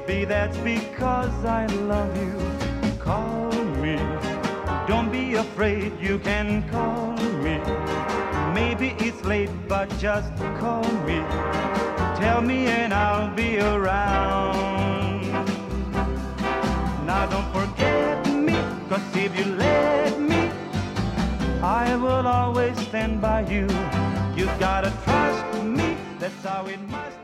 Baby, that's because I love you. Call me, don't be afraid, you can call me. Maybe it's late, but just call me. Tell me and I'll be around. Now don't forget me, 'cause if you let me, I will always stand by you. You gotta trust me, that's how it must